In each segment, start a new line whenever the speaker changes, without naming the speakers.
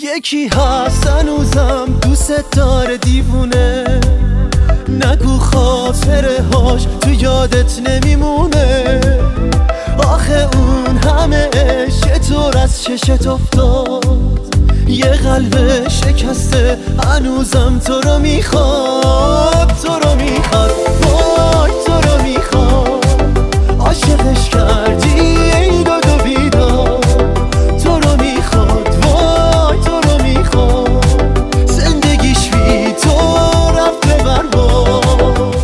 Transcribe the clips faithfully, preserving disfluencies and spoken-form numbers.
یکی هست هنوزم دوست داره دیوونه، نگو خاطره هاش تو یادت نمیمونه. آخه اون همه عشق طور از چشت افتاد، یه قلب شکسته هنوزم تو رو میخواد، تو رو میخواد، وای تو رو میخواد. عاشقش کردی ای داد و بیداد، تو رو میخواد، وای تو رو میخواد. زندگیش بی تو رفته برباد.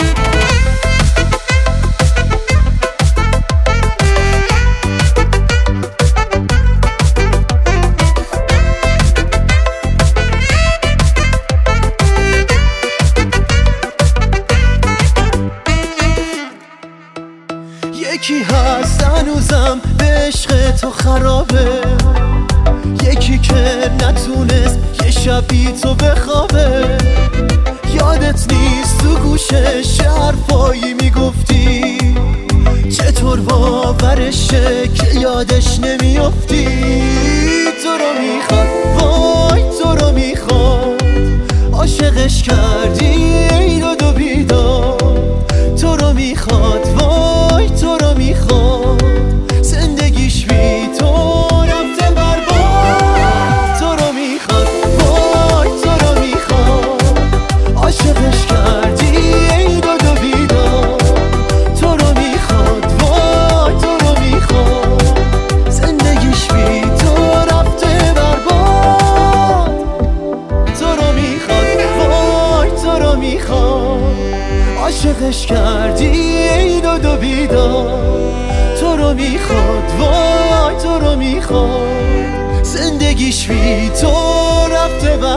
یکی هست هنوزم به عشق تو خرابه، یکی که نتونست یه شب بی تو بخوابه. یادت نیست تو گوشش حرفایی میگفتی، چطور باورشه که یادش نمیافتی. تو رو میخواد، وای تو رو میخواد. عاشقش کردی ای داد و بیداد، تو رو میخواد، وای تو رو میخواد. زندگیش بی تو رفته برباد. تو رو میخواد، وای تو رو میخواد. عاشقش کردی ای داد و بیداد، تو رو میخواد، وای تو رو میخواد. زندگیش بی تو رفته برباد. تو رو میخواد، وای تو رو میخواد. عاشقش کردی ای داد و بیداد، تو رو میخواد، وای تو رو میخواد. زندگیش بی تو رفته